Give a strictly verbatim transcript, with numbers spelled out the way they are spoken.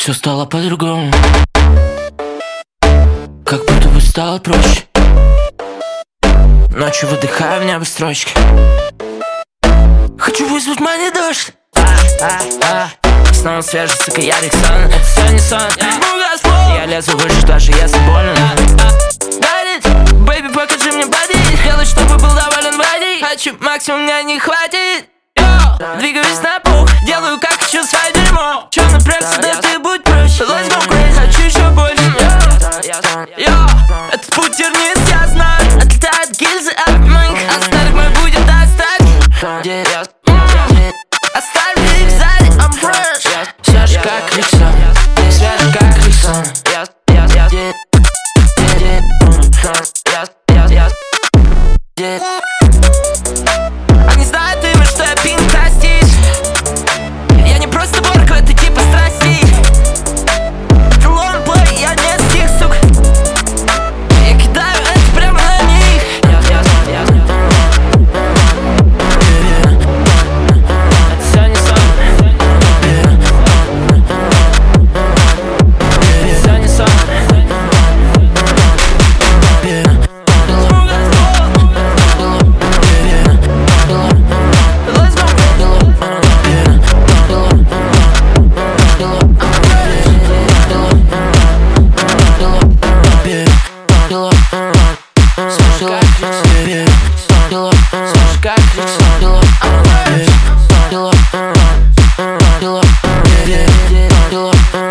Все стало по-другому, как будто бы стало проще. Ночью выдыхаю в небо строчки. Хочу вызвать мани дождь. а, а, а. Снова свежий, сука, ярик сон. Это все не сон. Я лезу выше, даже если больно. Горит, бэйби, покажи мне боди. Делай, чтобы был доволен водей. Хочу максимум, меня не хватит. Йо, двигаюсь на пух, делаю как хочу свое дерьмо. Чё напрягся, да ты будь проще. Let's go crazy, хочу еще больше. Йо, этот путь тернист, я знаю. Отлетают гильзы от моих. От старых мой будет оставь. Оставь их сзади, I'm fresh. Свежий как Риксон, свежий как Риксон. Они знают имя, что я пинг простишь. Я не просто ворк, это типа страсти. Это лонгплей, я не стих, сука. Я кидаю это прямо на них. Это все не сон. Это все не сон. Как